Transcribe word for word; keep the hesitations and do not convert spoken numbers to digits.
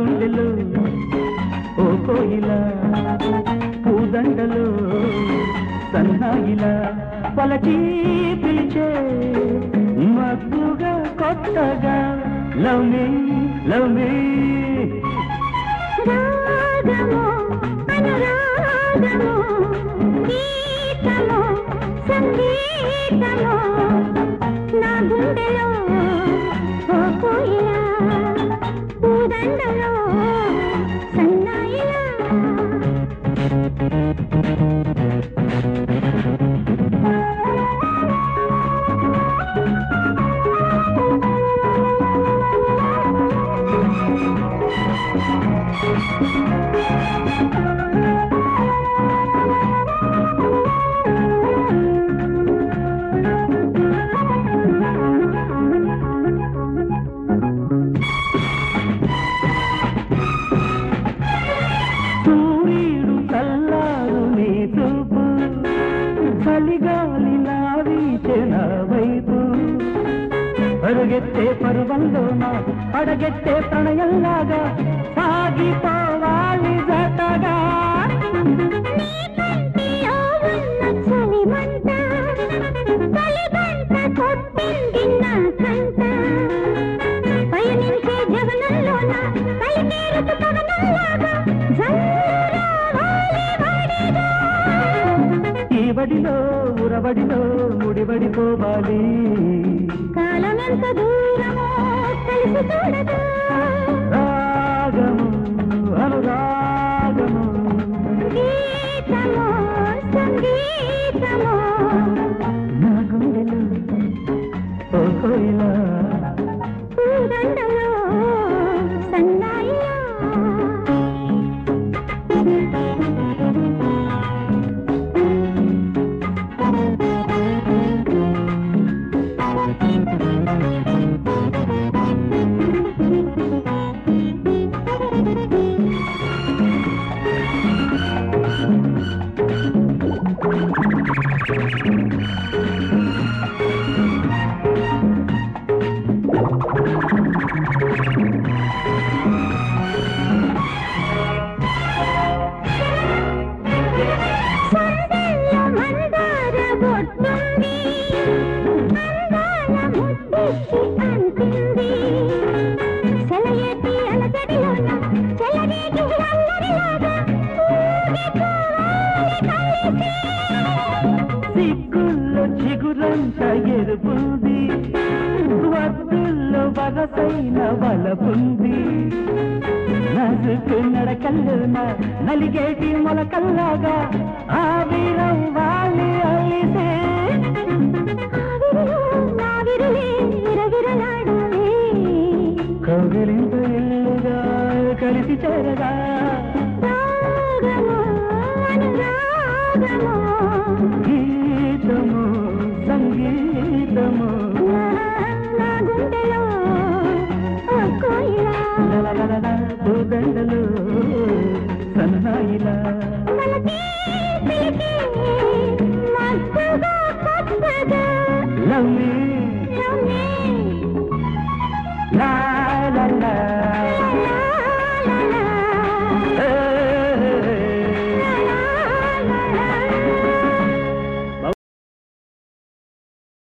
గుండెలో ఓ కోయిల పూదండలో సన్నాయిలా పలకి పిలిచే మగ్గుగా కొత్తగా లవ్ మీ లవ్ మీ రాగమో అనురాగమో గీతమో సంగీతమో నా గుండెలో ఓ కోయిల పూదండలో సన్నాయిలా సూర్యుడు కల్లారు నీ చూపు చలిగాలి లావీచెన వైపు పరుగెత్తే పరువంలోన అడగెత్తే ప్రణయంలాగా సాగిపోవాలి జతగా ఈ వడిలో ఉరవడిలో ముడివడిపోవాలి కాలమెంత దూరమో కలిసి చూడగా రాగము అనురాగము గీతమో సంగీతమో నా గుండెలో ఓ కోయిల పూదండలో సన్నాయిలా సిగ్గుల్లో చిగురంత ఎరుపుంది వద్దుల్లో వరసైన వలపుంది నసుకు నడకల్లోన నలిగేటి మొలకల్లాగా ఆవిరం వాలి అలిసే కవిలింత ఇల్లుగా కలిసి చేరగా గీతము సంగీతము నా గుండెలో ఓ కోయిల పూదండలు సన్నాయిలా మలకి పిలికి మత్తుగా కొత్తగా లవ్ మీ